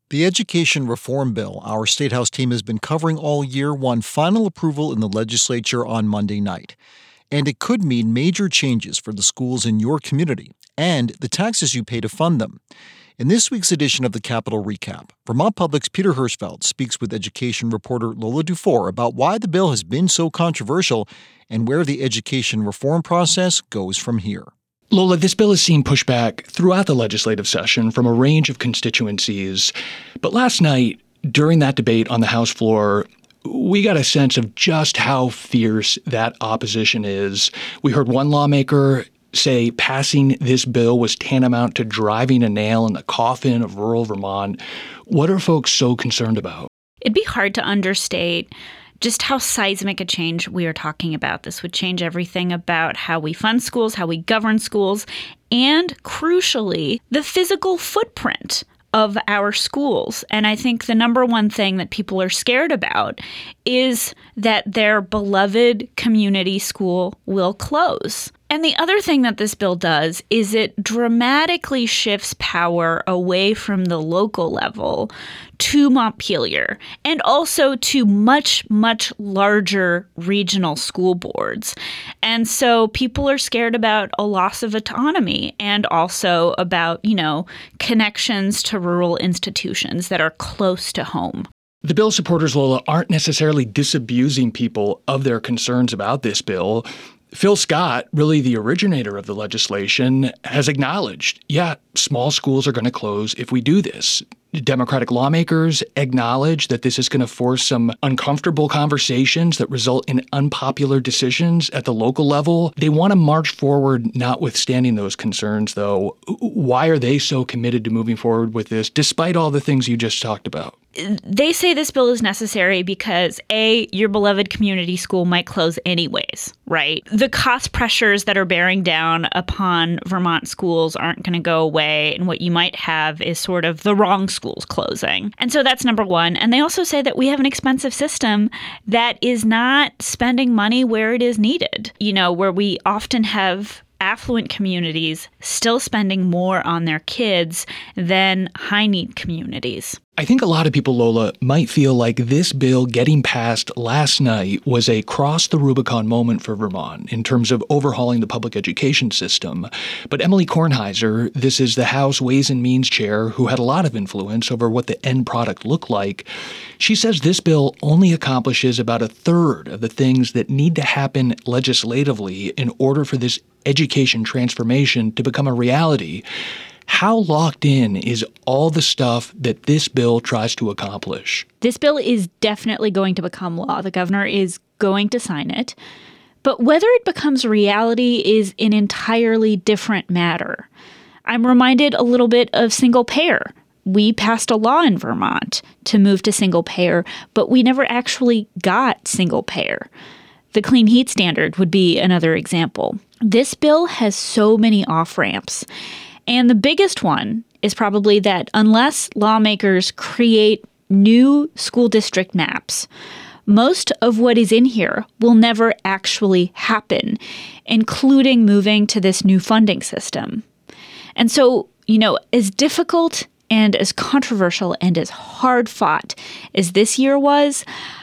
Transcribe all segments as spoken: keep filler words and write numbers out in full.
The education reform bill our State House team has been covering all year won final approval in the legislature on Monday night. And it could mean major changes for the schools in your community and the taxes you pay to fund them. In this week's edition of the Capitol Recap, Vermont Public's Peter Hirschfeld speaks with education reporter Lola Dufour about why the bill has been so controversial and where the education reform process goes from here. Lola, this bill has seen pushback throughout the legislative session from a range of constituencies. But last night, during that debate on the House floor, we got a sense of just how fierce that opposition is. We heard one lawmaker say passing this bill was tantamount to driving a nail in the coffin of rural Vermont. What are folks so concerned about? It'd be hard to understate just how seismic a change we are talking about. This would change everything about how we fund schools, how we govern schools, and crucially, the physical footprint of our schools. And I think the number one thing that people are scared about is that their beloved community school will close. And the other thing that this bill does is it dramatically shifts power away from the local level to Montpelier and also to much, much larger regional school boards. And so people are scared about a loss of autonomy and also about, you know, connections to rural institutions that are close to home. The bill supporters, Lola, aren't necessarily disabusing people of their concerns about this bill. Phil Scott, really the originator of the legislation, has acknowledged, yeah, small schools are going to close if we do this. Democratic lawmakers acknowledge that this is going to force some uncomfortable conversations that result in unpopular decisions at the local level. They want to march forward notwithstanding those concerns, though. Why are they so committed to moving forward with this, despite all the things you just talked about? They say this bill is necessary because, A, your beloved community school might close anyways, right? The cost pressures that are bearing down upon Vermont schools aren't going to go away, and what you might have is sort of the wrong schools closing. And so that's number one. And they also say that we have an expensive system that is not spending money where it is needed, you know, where we often have affluent communities still spending more on their kids than high-need communities. I think a lot of people, Lola, might feel like this bill getting passed last night was a cross-the-Rubicon moment for Vermont in terms of overhauling the public education system. But Emily Kornheiser, this is the House Ways and Means chair who had a lot of influence over what the end product looked like, she says this bill only accomplishes about a third of the things that need to happen legislatively in order for this education transformation to become a reality. How locked in is all the stuff that this bill tries to accomplish? This bill is definitely going to become law. The governor is going to sign it. But whether it becomes reality is an entirely different matter. I'm reminded a little bit of single payer. We passed a law in Vermont to move to single payer, but we never actually got single payer. The clean heat standard would be another example. This bill has so many off-ramps. And the biggest one is probably that unless lawmakers create new school district maps, most of what is in here will never actually happen, including moving to this new funding system. And so, you know, as difficult and as controversial and as hard-fought as this year was,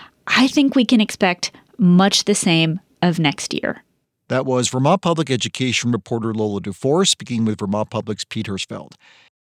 I think we can expect much the same of next year. That was Vermont Public Education reporter Lola Dufour speaking with Vermont Public's Pete Hirschfeld.